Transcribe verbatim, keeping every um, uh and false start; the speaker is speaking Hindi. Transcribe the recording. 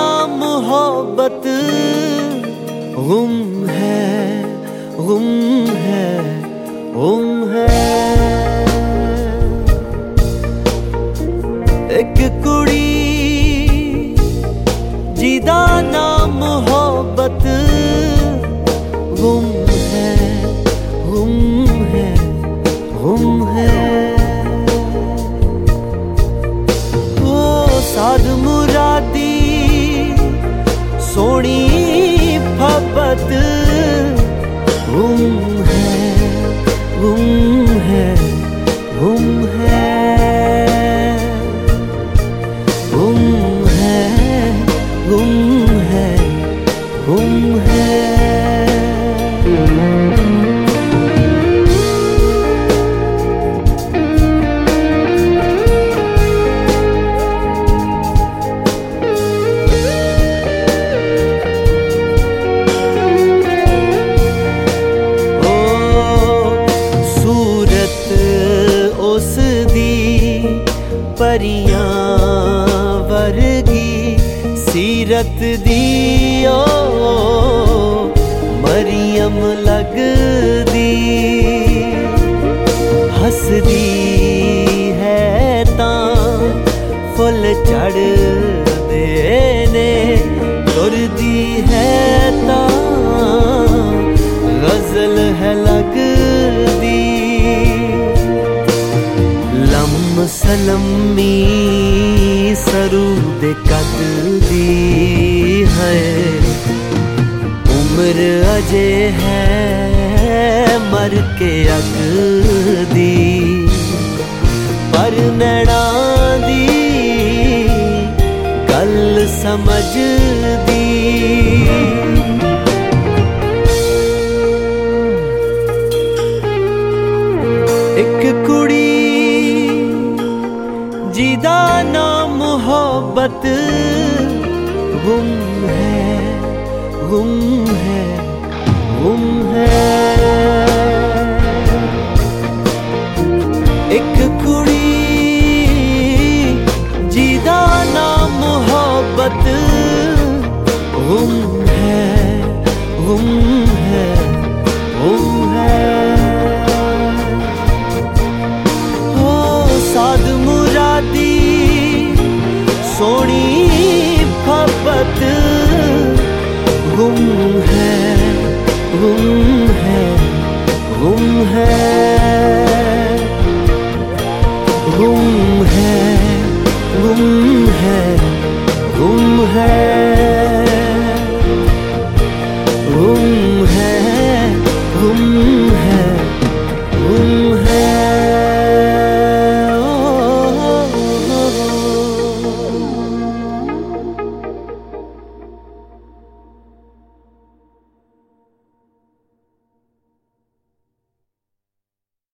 ना मोहब्बत गुम है, गुम है, गुम है। एक कुड़ी जिदा ना मोहब्बत गुम है, गुम है, गुम है। ओ साध मुरादी सोनी फबत गुम है, गुम है, गुम है, गुम है, गुम है, गुम है। परियां वर्गी सीरत दी ओ मरियम लगदी, हसदी है तां फुल चढ़दे ने, तुरदी है तां गजल है लगदी। लम सलमी सरूद कद दी है, उम्र अजे है मर के अगदी। पर नैना दी गल समझदी, एक कुड़ी जिदा ना मोहब्बत गुम है, गुम है, गुम है। एक कुड़ी जिदा ना मोहब्बत गुम है, गुम है, गुम है। साध मुरादी सोनी फबत गुम है, गुम है, गुम है।